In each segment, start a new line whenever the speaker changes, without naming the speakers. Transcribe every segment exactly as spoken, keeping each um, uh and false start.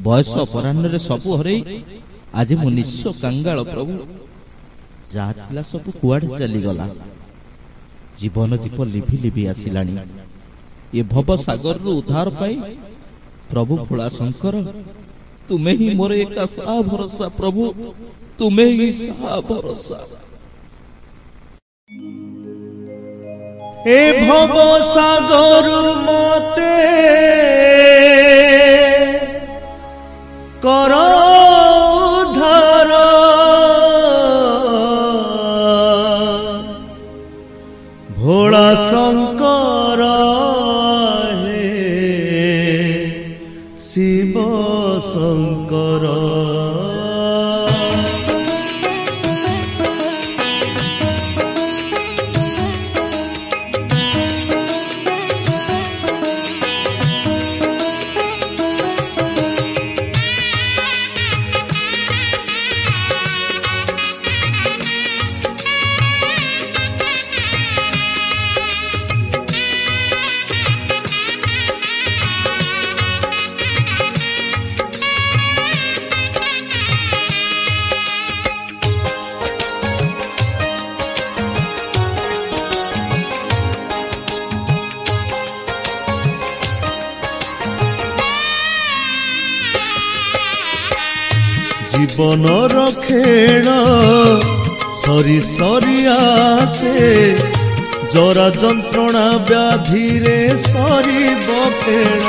बयस अपराह्न सबु हर आज मो निश्चय कंगाल प्रभु जहा थिला सब कुआडे चलीगला। जीवन दीप लिभि लिभि आसिलानी। ये भव सागर रु उद्धार पाई प्रभु भोला शंकर तुम्हें ही मोर एक आशा भरोसा प्रभु तुम्हें ही सा भरोसा।
ए भव सागर मते कर उद्धार भोला शंकर हे शिव शंकर। जीवन रखेण सरी सरी आसे जरा जंत्रणा व्याधि रे सरी बखेण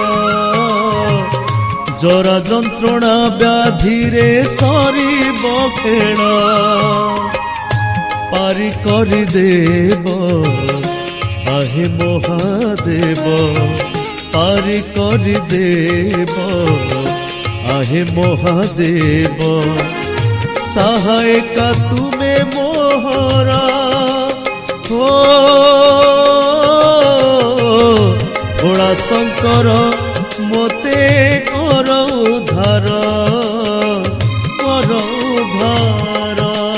जरा जंत्रणा व्याधि रे सरी बखेण पारी करि देव आहे महादेव पारी करि देव आहे महादेव सहायका तुमे मोहरा हो भोला शंकर मोते कर उद्धार कर उद्धार।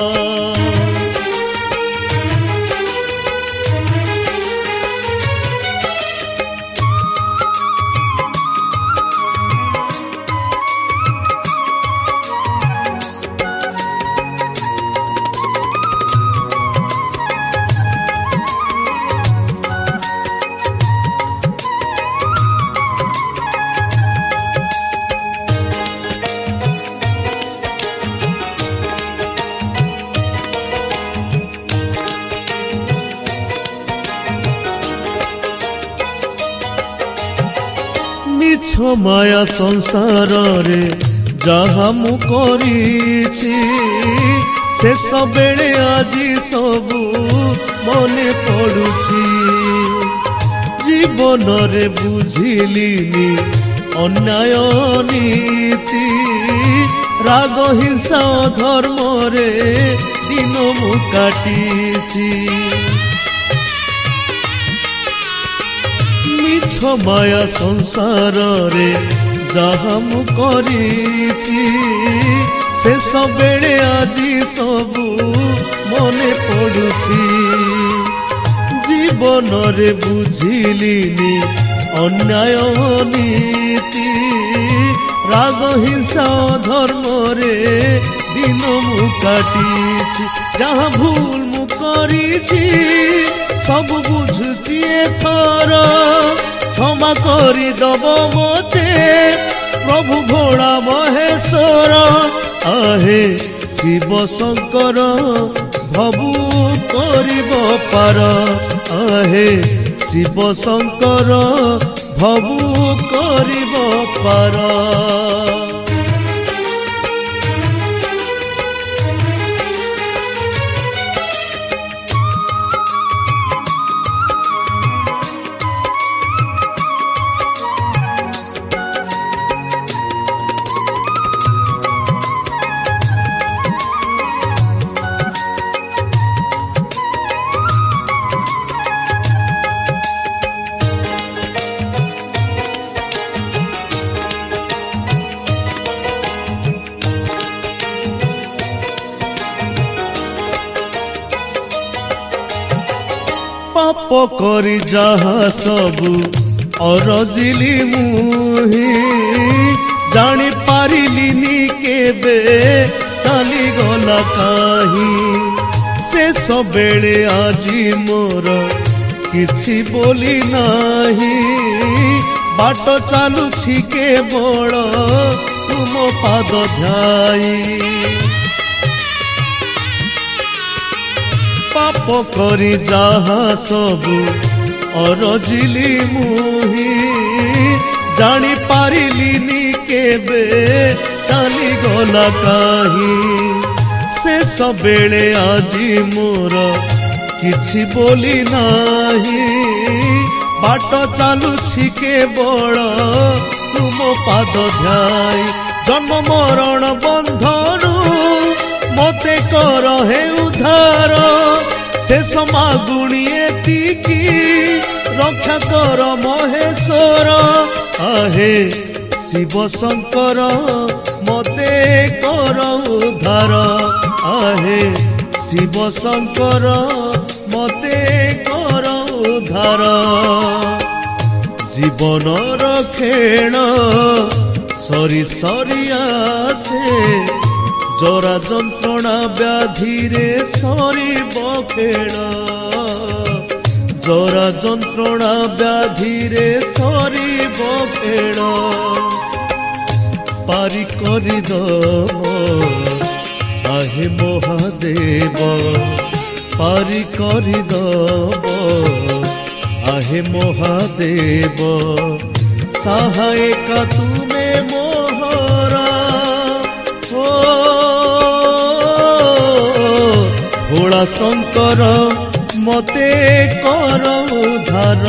माया संसार रे जहा मु करिछि शेष बेले आजी सबु मने पड़ुछि जीवन रे बुझिलिनी अन्याय नीति राग हिंसा धर्म रे दिन मु काटिछि माया संसार रे जहा मु करिछि शेष बेले आजी सबु मने पड़ुछि जीवन रे बुझिलिनी अन्याय नीति राग हिंसा धर्म रे दिन मु काटिछि जहा भूल मु करिछि सब बुझुछि एथर क्षमा करी दब मोते प्रभु भोला महेश्वर आहे शिव शंकर भबु करिब पार आहे शिव शंकर भबु करिब पार। पाप करी जहा सबु अरजिली मुही जानी पारिलिनी केबे चली गला काहि शेष बेले आजी मोर किछि बोली नाही बाट चालुछि केवल तुम पाद ध्याई पाप करी जहा सबु अरजिली मुही जानी पारिलिनी केबे चली गला काहि शेष बेले आजी मोर किछि बोली नाही बाट चालुछि केवल तुम पाद ध्याई जन्म मरण बंधनु मते कर हे उद्धार शेष मागुणी एतिकी रक्षा कर महेश्वर आहे शिव शंकर मते कर उद्धार आहे शिव शंकर मते कर उद्धार जीवन खेण सरी सरी आसे जरा जंत्रणा व्याधि रे सरीब खेण जरा जंत्रणा व्याधि रे सरीब खेण पारी करि दब आहे महादेव पारी करि दब आहे महादेव सहायक तुमे मोहरा ओ भोला शंकर मते कर उद्धार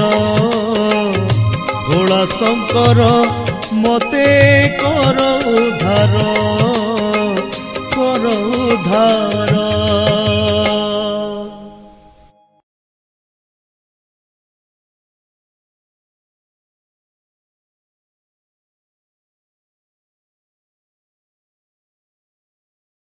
भोला शंकर मते कर उद्धार कर उद्धार।